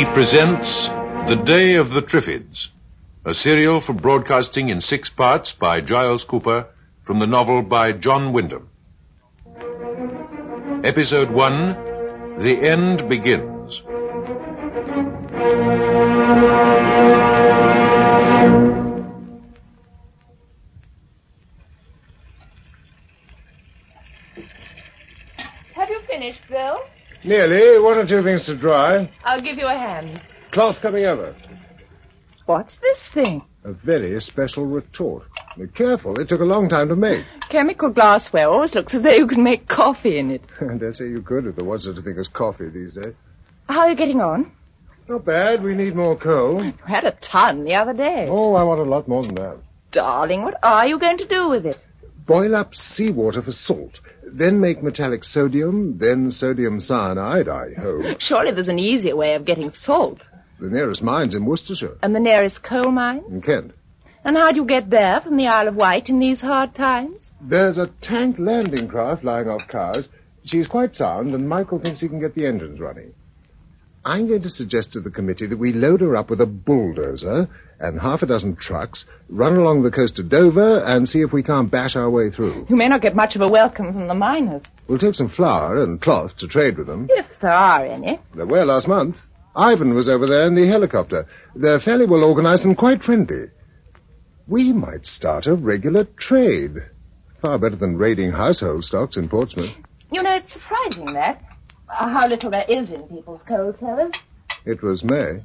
presents The Day of the Triffids, a serial for broadcasting in 6 parts by Giles Cooper from the novel by John Wyndham. Episode 1, The End Begins. Have you finished, Bill? Nearly. One or two things to dry. I'll give you a hand. Cloth coming over. What's this thing? A very special retort. Be careful, it took a long time to make. Chemical glassware always looks as though you could make coffee in it. I dare say you could if there was such a thing as coffee these days. How are you getting on? Not bad. We need more coal. You had a ton the other day. Oh, I want a lot more than that. Darling, what are you going to do with it? Boil up seawater for salt. Then make metallic sodium, then sodium cyanide, I hope. Surely there's an easier way of getting salt. The nearest mine's in Worcestershire. And the nearest coal mine? In Kent. And how do you get there from the Isle of Wight in these hard times? There's a tank landing craft lying off Cowes. She's quite sound, and Michael thinks he can get the engines running. I'm going to suggest to the committee that we load her up with a bulldozer and half a dozen trucks, run along the coast of Dover, and see if we can't bash our way through. You may not get much of a welcome from the miners. We'll take some flour and cloth to trade with them. If there are any. There were last month. Ivan was over there in the helicopter. They're fairly well organized and quite friendly. We might start a regular trade. Far better than raiding household stocks in Portsmouth. You know, it's surprising that. How little there is in people's coal cellars. It was May.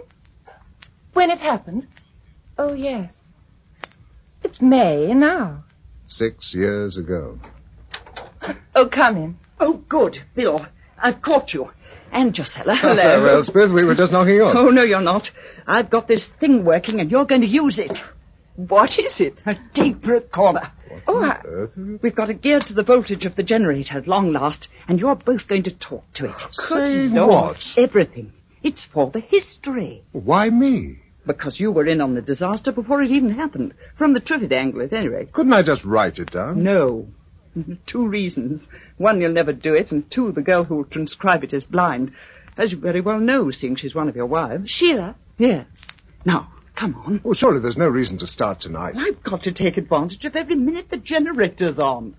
When it happened? Oh, yes. It's May now. 6 years ago. Oh, come in. Oh, good, Bill. I've caught you. And Josella. Hello. Hello, Elspeth. We were just knocking on. Oh, no, you're not. I've got this thing working, and you're going to use it. What is it? A tape recorder. Earth? We've got it geared to the voltage of the generator at long last, and you're both going to talk to it. Say Lord. what? Everything. It's for the history. Why me? Because you were in on the disaster before it even happened. From the Triffitt angle, at any rate. Couldn't I just write it down? No. 2 reasons. 1, you'll never do it, and 2, the girl who will transcribe it is blind. As you very well know, seeing she's one of your wives. Sheila? Yes. Now, come on. Well, surely there's no reason to start tonight. I've got to take advantage of every minute the generator's on.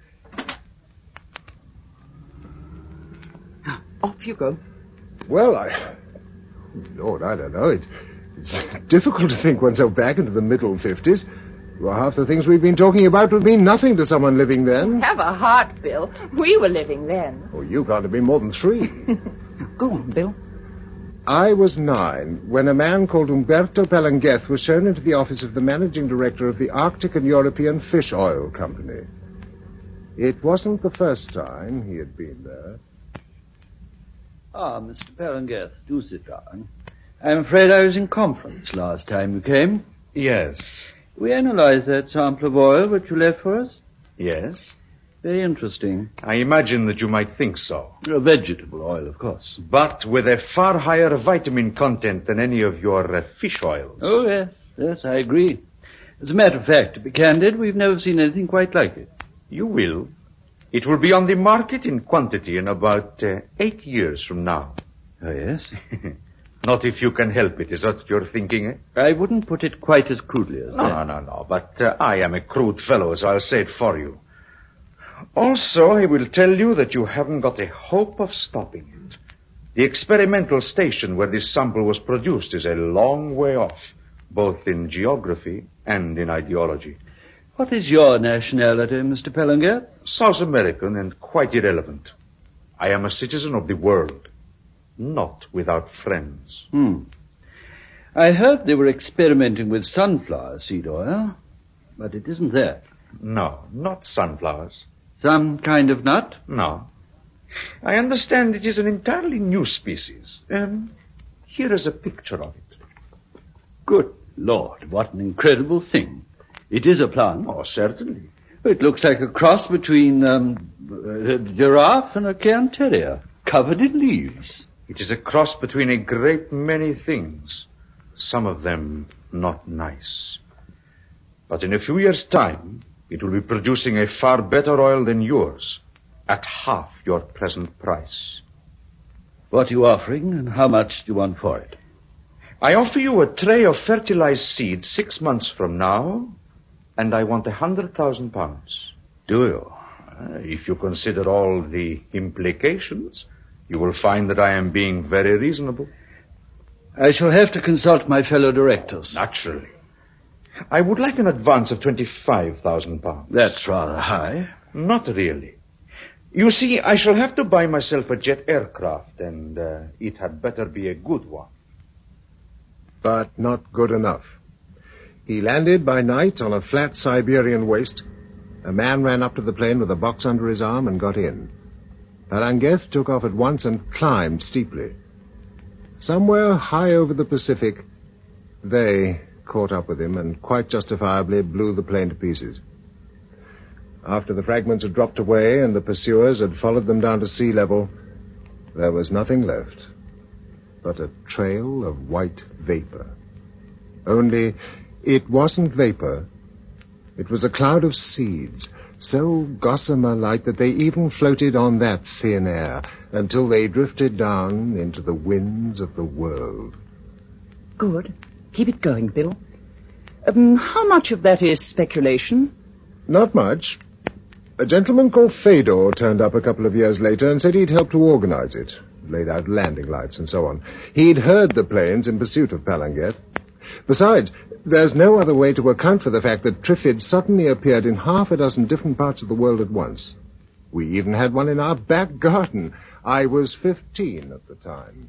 Now, off you go. Well, Lord, I don't know. It's difficult to think oneself back into the middle 50s. Well, half the things we've been talking about would mean nothing to someone living then. Have a heart, Bill. We were living then. Oh, you can't have been more than 3. Now, go on, Bill. I was 9 when a man called Umberto Palanguez was shown into the office of the managing director of the Arctic and European Fish Oil Company. It wasn't the first time he had been there. Ah, Mr. Palanguez, do sit down. I'm afraid I was in conference last time you came. Yes. We analyzed that sample of oil which you left for us. Yes? Very interesting. I imagine that you might think so. A vegetable oil, of course. But with a far higher vitamin content than any of your fish oils. Oh, yes, I agree. As a matter of fact, to be candid, we've never seen anything quite like it. You will. It will be on the market in quantity in about 8 years from now. Oh, yes? Not if you can help it, is that what you're thinking, eh? I wouldn't put it quite as crudely as that. No. But I am a crude fellow, so I'll say it for you. Also, I will tell you that you haven't got a hope of stopping it. The experimental station where this sample was produced is a long way off, both in geography and in ideology. What is your nationality, Mr. Palanguez? South American and quite irrelevant. I am a citizen of the world, not without friends. I heard they were experimenting with sunflower seed oil, but it isn't that. No, not sunflowers. Some kind of nut? No. I understand it is an entirely new species. Here is a picture of it. Good Lord, what an incredible thing. It is a plant. Oh, certainly. It looks like a cross between a giraffe and a cairn terrier, covered in leaves. It is a cross between a great many things, some of them not nice. But in a few years' time, it will be producing a far better oil than yours, at half your present price. What are you offering, and how much do you want for it? I offer you a tray of fertilized seeds 6 months from now, and I want 100,000 pounds. Do you? If you consider all the implications, you will find that I am being very reasonable. I shall have to consult my fellow directors. Naturally. I would like an advance of 25,000 pounds. That's rather high. Not really. You see, I shall have to buy myself a jet aircraft, and it had better be a good one. But not good enough. He landed by night on a flat Siberian waste. A man ran up to the plane with a box under his arm and got in. Palangeth took off at once and climbed steeply. Somewhere high over the Pacific, they caught up with him and quite justifiably blew the plane to pieces. After the fragments had dropped away and the pursuers had followed them down to sea level, there was nothing left but a trail of white vapor. Only it wasn't vapor. It was a cloud of seeds, so gossamer-like that they even floated on that thin air until they drifted down into the winds of the world. Good. Keep it going, Bill. How much of that is speculation? Not much. A gentleman called Fedor turned up a couple of years later and said he'd helped to organize it, laid out landing lights and so on. He'd heard the planes in pursuit of Palangeth. Besides, there's no other way to account for the fact that Triffids suddenly appeared in 6 different parts of the world at once. We even had one in our back garden. I was 15 at the time.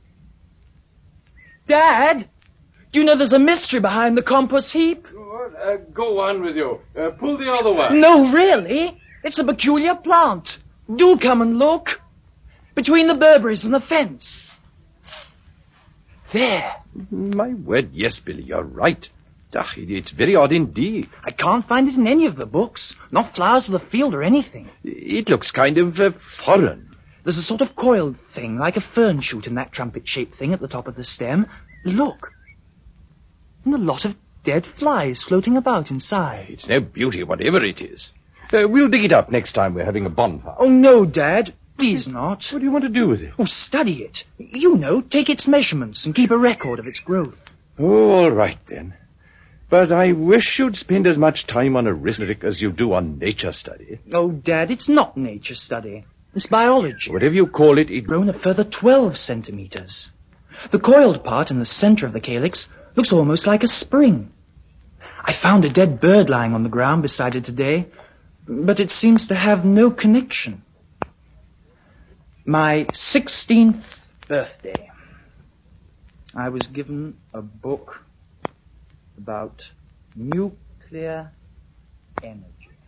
Dad, do you know there's a mystery behind the compost heap? Go on with you. Pull the other one. No, really. It's a peculiar plant. Do come and look. Between the Burberrys and the fence. There. My word, yes, Billy, you're right. It's very odd indeed. I can't find it in any of the books. Not Flowers of the Field or anything. It looks kind of foreign. There's a sort of coiled thing, like a fern shoot in that trumpet-shaped thing at the top of the stem. Look. And a lot of dead flies floating about inside. It's no beauty, whatever it is. We'll dig it up next time we're having a bonfire. Oh, no, Dad. Please not. What do you want to do with it? Oh, study it. You know, take its measurements and keep a record of its growth. Oh, all right, then. But I wish you'd spend as much time on arithmetic as you do on nature study. Oh, Dad, it's not nature study. It's biology. Whatever you call it, it's grown a further 12 centimeters. The coiled part in the center of the calyx looks almost like a spring. I found a dead bird lying on the ground beside it today, but it seems to have no connection. My 16th birthday, I was given a book about nuclear energy.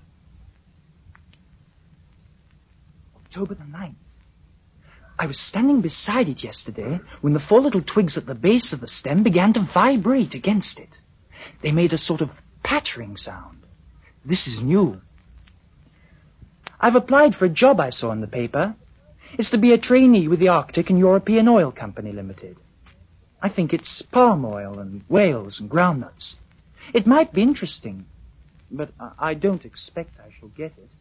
October the 9th. I was standing beside it yesterday when the 4 little twigs at the base of the stem began to vibrate against it. They made a sort of pattering sound. This is new. I've applied for a job I saw in the paper. It's to be a trainee with the Arctic and European Oil Company Limited. I think it's palm oil and whales and groundnuts. It might be interesting, but I don't expect I shall get it.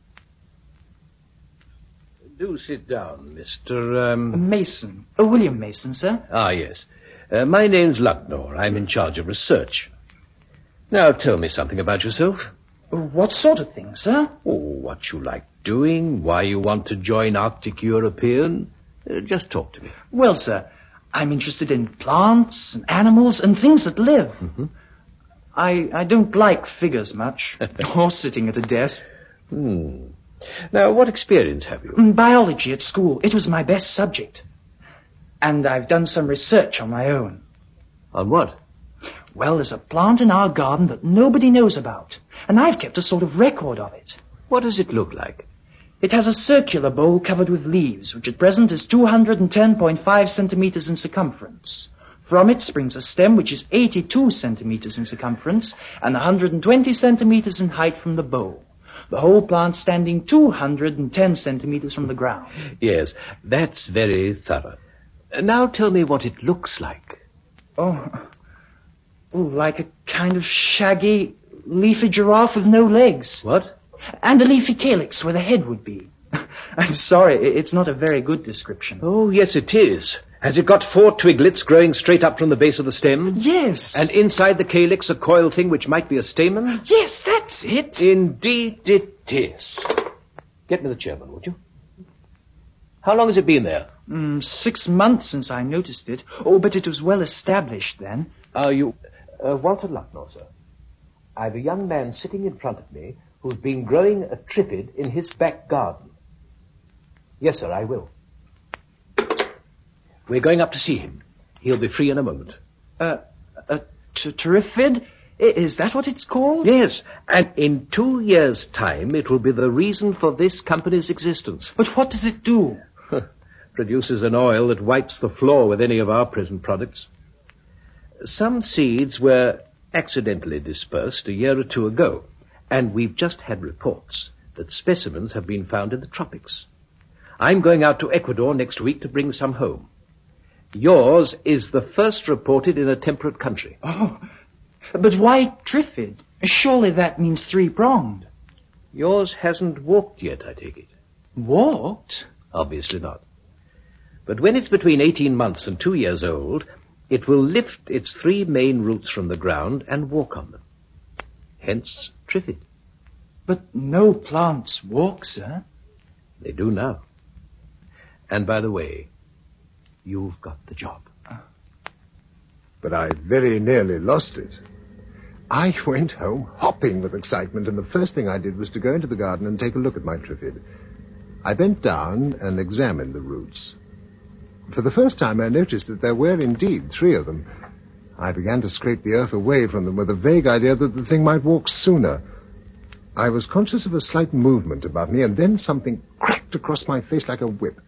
Do sit down, Mr. Mason. William Mason, sir. Ah, yes. My name's Lucknor. I'm in charge of research. Now, tell me something about yourself. What sort of thing, sir? Oh, what you like doing, why you want to join Arctic European. Just talk to me. Well, sir, I'm interested in plants and animals and things that live. Mm-hmm. I don't like figures much, or sitting at a desk. Now, what experience have you? Biology at school. It was my best subject. And I've done some research on my own. On what? Well, there's a plant in our garden that nobody knows about, and I've kept a sort of record of it. What does it look like? It has a circular bowl covered with leaves, which at present is 210.5 centimeters in circumference. From it springs a stem which is 82 centimeters in circumference and 120 centimeters in height from the bowl. The whole plant standing 210 centimeters from the ground. Yes, that's very thorough. Now tell me what it looks like. Oh, like a kind of shaggy, leafy giraffe with no legs. What? And a leafy calyx where the head would be. I'm sorry, it's not a very good description. Oh, yes, it is. Has it got 4 twiglets growing straight up from the base of the stem? Yes. And inside the calyx a coiled thing which might be a stamen? Yes, that's it. Indeed it is. Get me the chairman, would you? How long has it been there? 6 months since I noticed it. Oh, but it was well established then. Are you... Walter Lucknor, sir. I've a young man sitting in front of me who's been growing a triffid in his back garden. Yes, sir, I will. We're going up to see him. He'll be free in a moment. Triffid? Is that what it's called? Yes, and in 2 years' time it will be the reason for this company's existence. But what does it do? Produces an oil that wipes the floor with any of our present products. Some seeds were accidentally dispersed a year or 2 ago, and we've just had reports that specimens have been found in the tropics. I'm going out to Ecuador next week to bring some home. Yours is the first reported in a temperate country. Oh, but why triffid? Surely that means 3-pronged. Yours hasn't walked yet, I take it. Walked? Obviously not. But when it's between 18 months and 2 years old, it will lift its 3 main roots from the ground and walk on them. Hence, triffid. But no plants walk, sir. They do now. And by the way, you've got the job. But I very nearly lost it. I went home hopping with excitement, and the first thing I did was to go into the garden and take a look at my triffid. I bent down and examined the roots. For the first time, I noticed that there were indeed 3 of them. I began to scrape the earth away from them with a vague idea that the thing might walk sooner. I was conscious of a slight movement above me, and then something cracked across my face like a whip.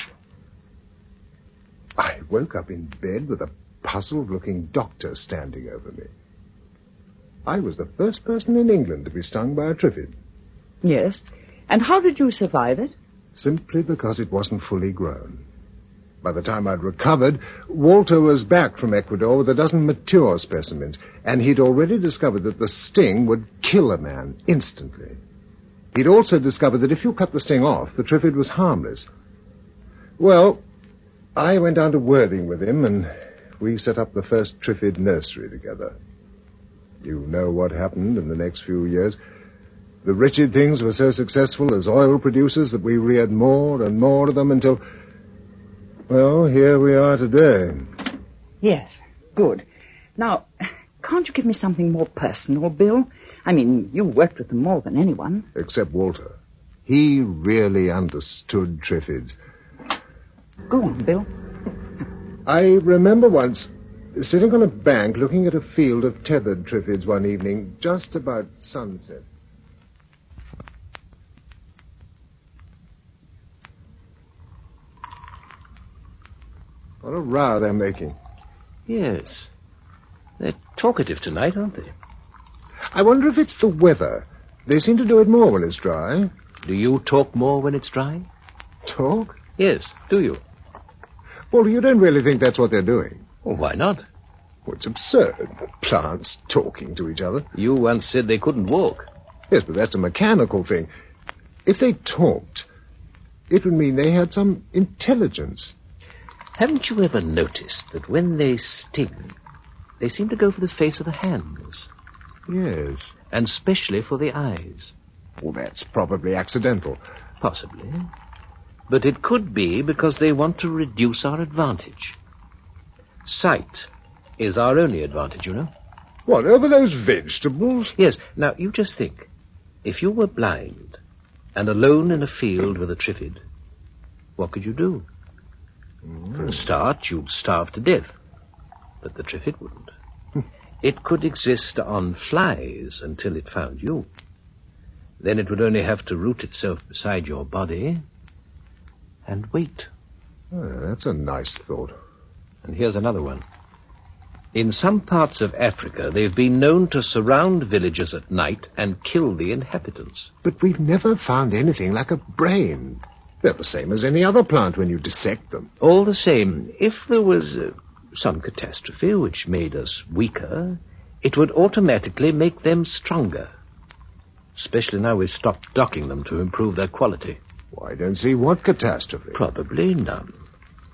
I woke up in bed with a puzzled-looking doctor standing over me. I was the first person in England to be stung by a triffid. Yes. And how did you survive it? Simply because it wasn't fully grown. By the time I'd recovered, Walter was back from Ecuador with a dozen mature specimens, and he'd already discovered that the sting would kill a man instantly. He'd also discovered that if you cut the sting off, the triffid was harmless. Well, I went down to Worthing with him, and we set up the first triffid nursery together. You know what happened in the next few years. The wretched things were so successful as oil producers that we reared more and more of them until... Well, here we are today. Yes, good. Now, can't you give me something more personal, Bill? I mean, you worked with them more than anyone. Except Walter. He really understood triffids. Go on, Bill. I remember once sitting on a bank looking at a field of tethered triffids one evening, just about sunset. What a row they're making. Yes. They're talkative tonight, aren't they? I wonder if it's the weather. They seem to do it more when it's dry. Do you talk more when it's dry? Talk? Yes, do you? Well, you don't really think that's what they're doing? Well, why not? Well, it's absurd. Plants talking to each other. You once said they couldn't walk. Yes, but that's a mechanical thing. If they talked, it would mean they had some intelligence. Haven't you ever noticed that when they sting, they seem to go for the face of the hands? Yes. And especially for the eyes. Well, that's probably accidental. Possibly. But it could be because they want to reduce our advantage. Sight is our only advantage, you know. What, over those vegetables? Yes. Now, you just think. If you were blind and alone in a field with a triffid, what could you do? For a start, you'd starve to death. But the triffid wouldn't. It could exist on flies until it found you. Then it would only have to root itself beside your body and wait. That's a nice thought. And here's another one. In some parts of Africa, they've been known to surround villages at night and kill the inhabitants. But we've never found anything like a brain. They're the same as any other plant when you dissect them. All the same, if there was some catastrophe which made us weaker, it would automatically make them stronger. Especially now we've stopped docking them to improve their quality. Well, I don't see what catastrophe. Probably none.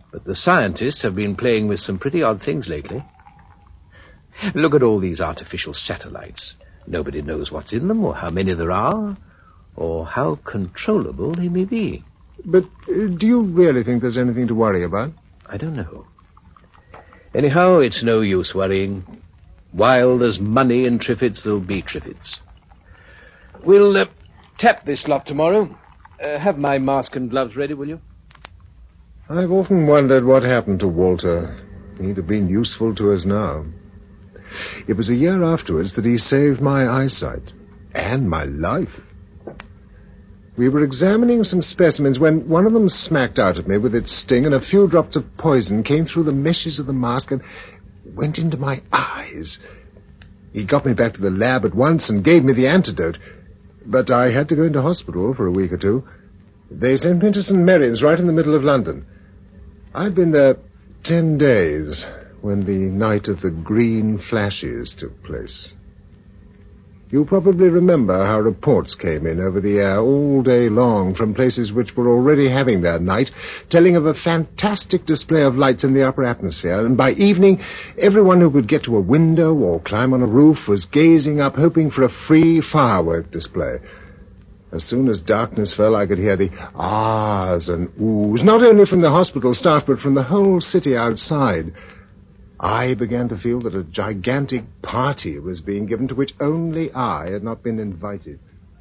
But the scientists have been playing with some pretty odd things lately. Look at all these artificial satellites. Nobody knows what's in them, or how many there are, or how controllable they may be. But do you really think there's anything to worry about? I don't know. Anyhow, it's no use worrying. While there's money in Triffids, there'll be Triffids. We'll tap this lot tomorrow. Have my mask and gloves ready, will you? I've often wondered what happened to Walter. He'd have been useful to us now. It was a year afterwards that he saved my eyesight. And my life. We were examining some specimens when one of them smacked out at me with its sting, and a few drops of poison came through the meshes of the mask and went into my eyes. He got me back to the lab at once and gave me the antidote. But I had to go into hospital for a week or two. They sent me to St. Mary's right in the middle of London. I'd been there 10 days when the night of the green flashes took place. You probably remember how reports came in over the air all day long from places which were already having their night, telling of a fantastic display of lights in the upper atmosphere, and by evening, everyone who could get to a window or climb on a roof was gazing up, hoping for a free firework display. As soon as darkness fell, I could hear the ahs and oohs, not only from the hospital staff, but from the whole city outside. I began to feel that a gigantic party was being given to which only I had not been invited.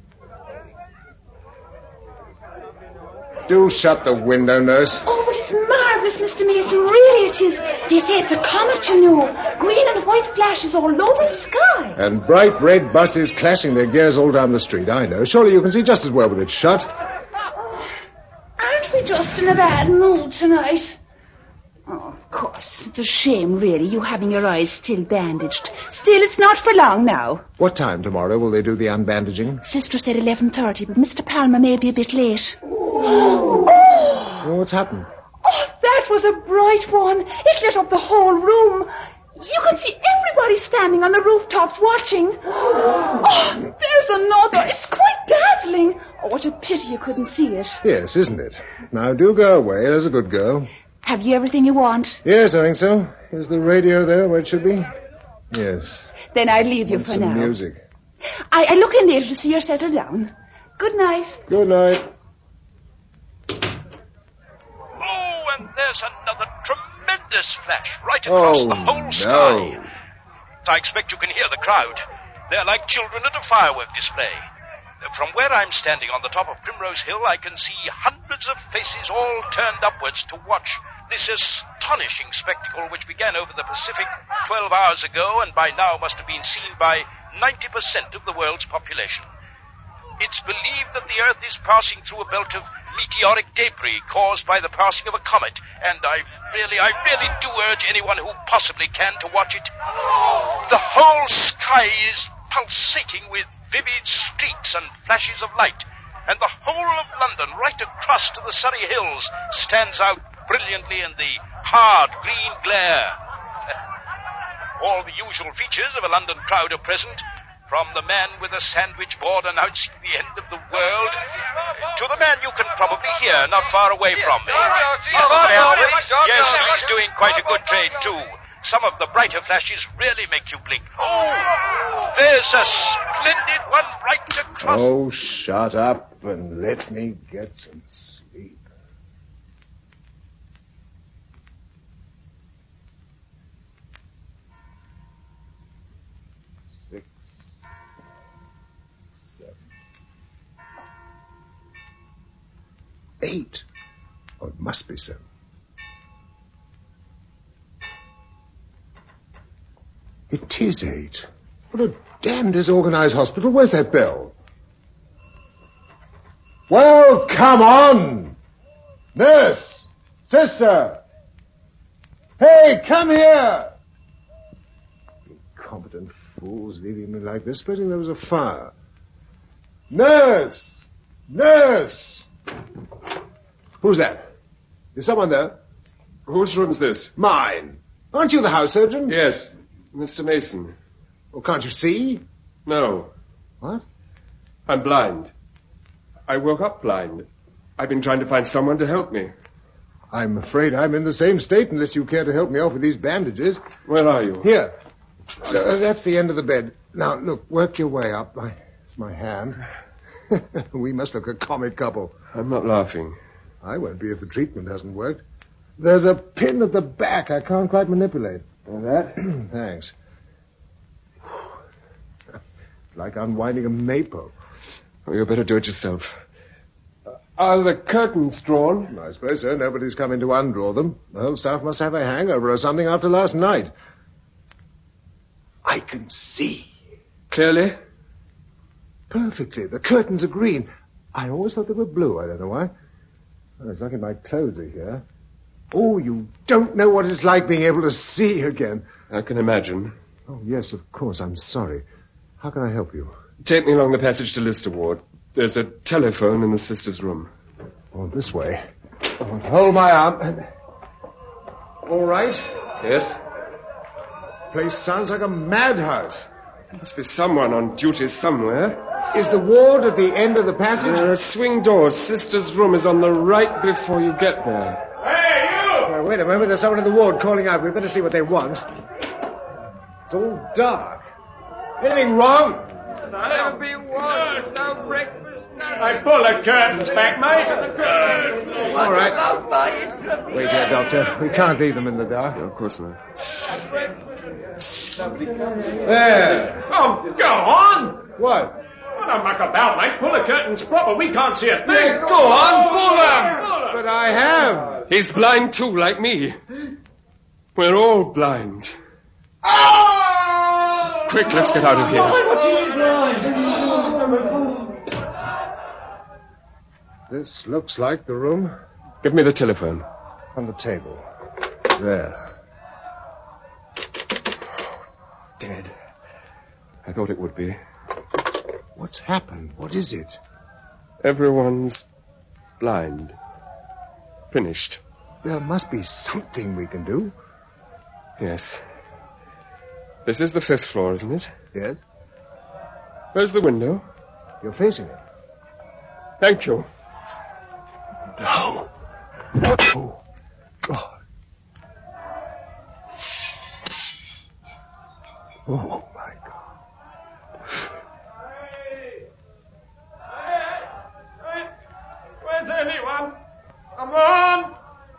Do shut the window, nurse. Oh, but it's marvellous, Mr. Mason. Really it is. They say it's a comet, you know. Green and white flashes all over the sky. And bright red buses clashing their gears all down the street, I know. Surely you can see just as well with it shut. Aren't we just in a bad mood tonight? Oh, of course. It's a shame, really, you having your eyes still bandaged. Still, it's not for long now. What time tomorrow will they do the unbandaging? Sister said 11:30, but Mr. Palmer may be a bit late. Oh, what's happened? Oh, that was a bright one. It lit up the whole room. You can see everybody standing on the rooftops watching. Oh, there's another. It's quite dazzling. Oh, what a pity you couldn't see it. Yes, isn't it? Now, do go away. There's a good girl. Have you everything you want? Yes, I think so. Is the radio there where it should be? Yes. Then I'll leave you for some now. Music. I'll look in later to see you're settled down. Good night. Good night. Oh, and there's another tremendous flash right across the whole sky. I expect you can hear the crowd. They're like children at a firework display. From where I'm standing on the top of Primrose Hill, I can see hundreds of faces all turned upwards to watch this astonishing spectacle which began over the Pacific 12 hours ago and by now must have been seen by 90% of the world's population. It's believed that the Earth is passing through a belt of meteoric debris caused by the passing of a comet, and I really do urge anyone who possibly can to watch it. The whole sky is pulsating with vivid streaks and flashes of light, and the whole of London, right across to the Surrey Hills, stands out brilliantly in the hard green glare. All the usual features of a London crowd are present, from the man with a sandwich board announcing the end of the world to the man you can probably hear not far away from me. Yes, he's doing quite a good trade, too. Some of the brighter flashes really make you blink. Oh, there's a splendid one right across. Oh, shut up and let me get some sleep. Six, 7, 8. Oh, it must be 7. It is 8. What a damn disorganized hospital. Where's that bell? Well, come on! Nurse! Sister! Hey, come here! Incompetent fools leaving me like this, supposing there was a fire. Nurse! Nurse! Who's that? Is someone there? Whose room's this? Mine. Aren't you the house surgeon? Yes, Mr. Mason. Oh, can't you see? No. What? I'm blind. I woke up blind. I've been trying to find someone to help me. I'm afraid I'm in the same state unless you care to help me off with these bandages. Where are you? Here. That's the end of the bed. Now, look, work your way up. It's my hand. We must look a comic couple. I'm not laughing. I won't be if the treatment hasn't worked. There's a pin at the back I can't quite manipulate. That? Thanks. It's like unwinding a maypole. Oh, you better do it yourself. Are the curtains drawn? I suppose so. Nobody's come in to undraw them. The whole staff must have a hangover or something after last night. I can see. Clearly? Perfectly. The curtains are green. I always thought they were blue. I don't know why. Oh, it's lucky my clothes are here. Oh, you don't know what it's like being able to see again. I can imagine. Oh, yes, of course. I'm sorry. How can I help you? Take me along the passage to Lister Ward. There's a telephone in the sister's room. Oh, this way. Oh, hold my arm. All right? Yes? Place sounds like a madhouse. There must be someone on duty somewhere. Is the ward at the end of the passage? There are swing doors. Sister's room is on the right before you get there. Hey, you! Wait a moment. There's someone in the ward calling out. We'd better see what they want. It's all dark. Anything wrong? There'll be water, no breakfast, nothing. I pull the curtains back, mate. All right. Wait here, Doctor. We can't leave them in the dark. No, of course not. There. Oh, go on. What? Well, don't muck about, mate. Pull the curtains proper. We can't see a thing. Go on, pull them. But I have. He's blind too, like me. We're all blind. Quick, let's get out of here. This looks like the room. Give me the telephone. On the table. There. Dead. I thought it would be. What's happened? What is it? Everyone's blind. Finished. There must be something we can do. Yes. This is the 5th floor, isn't it? Yes. Where's the window? You're facing it. Thank you. No. Oh, God. Oh, my God. Where's anyone? Come on.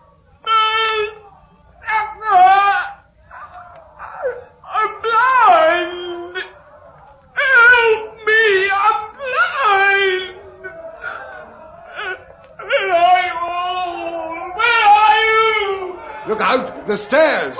I'm blind. Help me. I'm blind. Where are you all? Where are you? Look out! The stairs!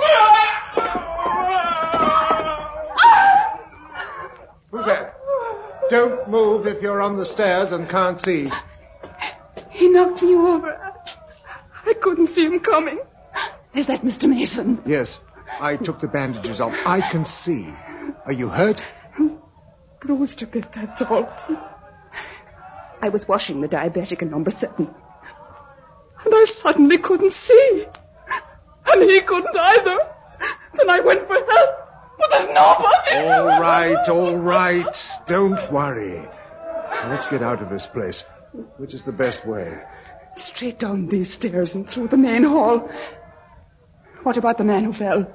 Who's that? Don't move if you're on the stairs and can't see. He knocked me over. I couldn't see him coming. Is that Mr. Mason? Yes, I took the bandages off. I can see. Are you hurt? Bruised a bit, that's all. I was washing the diabetic in number 7. And I suddenly couldn't see. And he couldn't either. Then I went for help. But there's nobody. All right. Don't worry. Let's get out of this place. Which is the best way? Straight down these stairs and through the main hall. What about the man who fell?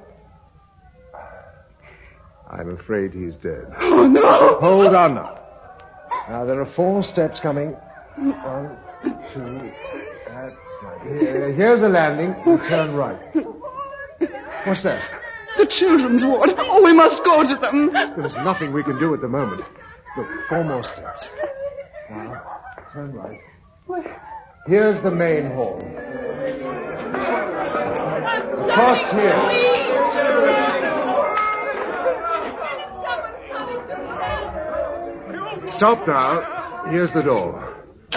I'm afraid he's dead. Oh, no! Hold on now. Now, there are 4 steps coming. 1, 2... That's right. Here's a landing. You turn right. What's that? The children's ward. Oh, we must go to them. There's nothing we can do at the moment. Look, 4 more steps. Now, turn right. Here's the main hall. Across here. Stop now. Here's the door.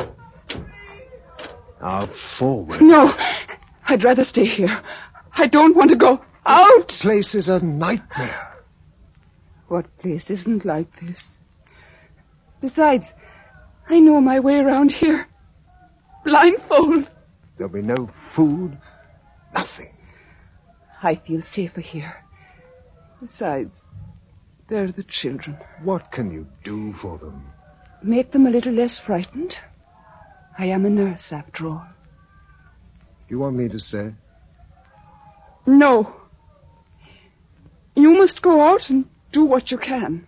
Now, forward. No, I'd rather stay here. I don't want to go out. This place is a nightmare. What place isn't like this? Besides, I know my way around here. Blindfold. There'll be no food, nothing. I feel safer here. Besides, they're the children. What can you do for them? Make them a little less frightened. I am a nurse, after all. You want me to stay? No. You must go out and do what you can.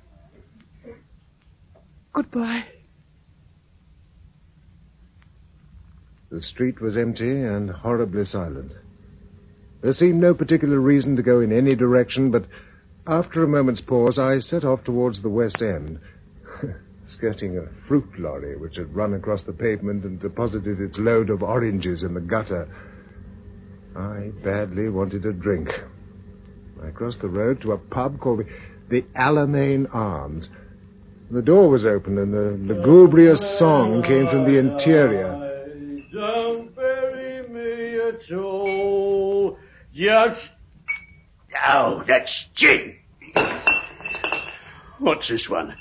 Goodbye. The street was empty and horribly silent. There seemed no particular reason to go in any direction, but after a moment's pause, I set off towards the West End, skirting a fruit lorry which had run across the pavement and deposited its load of oranges in the gutter. I badly wanted a drink. I crossed the road to a pub called the Alamein Arms. The door was open and a lugubrious song came from the interior. Don't bury me at all. Just... Oh, that's gin. What's this one?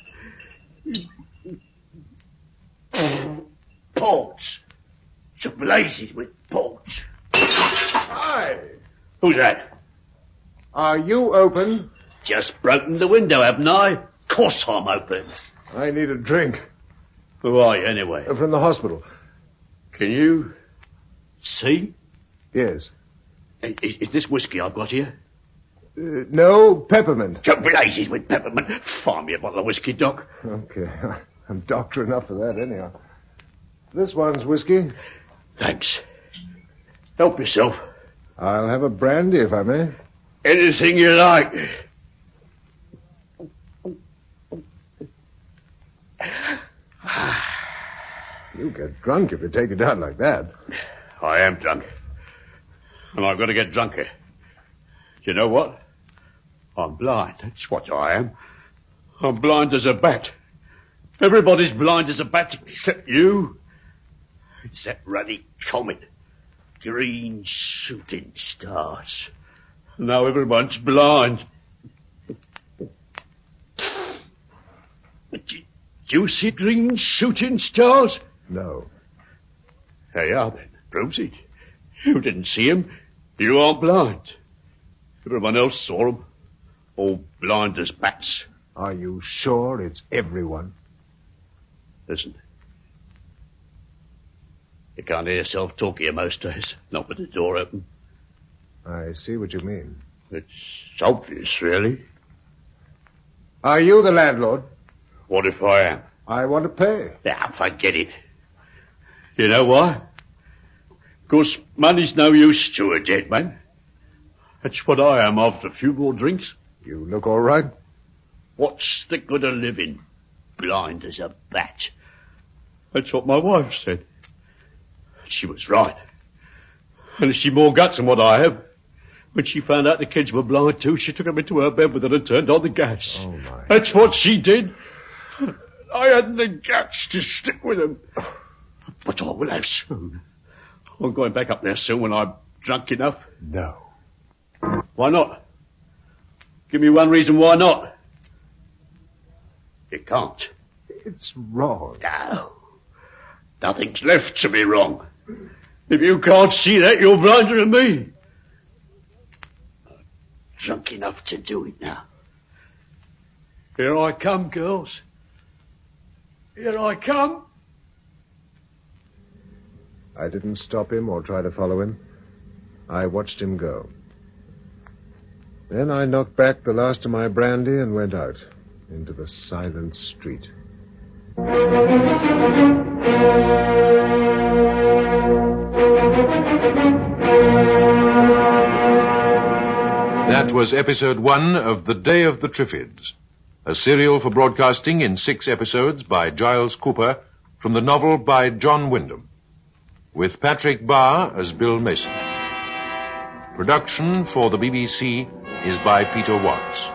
Ports. Some blazes with ports. Hi. Who's that? Are you open? Just broken the window, haven't I? Course I'm open. I need a drink. Who are you, anyway? From the hospital. Can you see? Yes. Is this whiskey I've got here? No, peppermint. To blazes with peppermint. Find me a bottle of whiskey, Doc. Okay. I'm doctor enough for that, anyhow. This one's whiskey. Thanks. Help yourself. I'll have a brandy, if I may. Anything you like. You get drunk if you take it out like that. I am drunk. And I've got to get drunker. You know what? I'm blind. That's what I am. I'm blind as a bat. Everybody's blind as a bat except you. It's that ruddy comet. Green shooting stars. Now everyone's blind. Do you see green shooting stars? No. There you are then. Proves it. You didn't see him. You aren't blind. Everyone else saw him. All blind as bats. Are you sure it's everyone? Listen. You can't hear yourself talk here most days. Not with the door open. I see what you mean. It's obvious, really. Are you the landlord? What if I am? I want to pay. Now, forget it. You know why? 'Cause money's no use to a dead man. That's what I am after a few more drinks. You look all right. What's the good of living blind as a bat? That's what my wife said. She was right. And she more guts than what I have. When she found out the kids were blind too, she took them into her bed with her and turned on the gas. Oh, my. That's what she did. I hadn't the guts to stick with them. But I will have soon. I'm going back up there soon when I'm drunk enough. No. Why not? Give me one reason why not. You can't. It's wrong. No. Nothing's left to be wrong. If you can't see that, you're blinder than me. I'm drunk enough to do it now. Here I come, girls. Here I come. I didn't stop him or try to follow him. I watched him go. Then I knocked back the last of my brandy and went out into the silent street. That was episode 1 of The Day of the Triffids, a serial for broadcasting in 6 episodes by Giles Cooper from the novel by John Wyndham, with Patrick Barr as Bill Mason. Production for the BBC is by Peter Watts.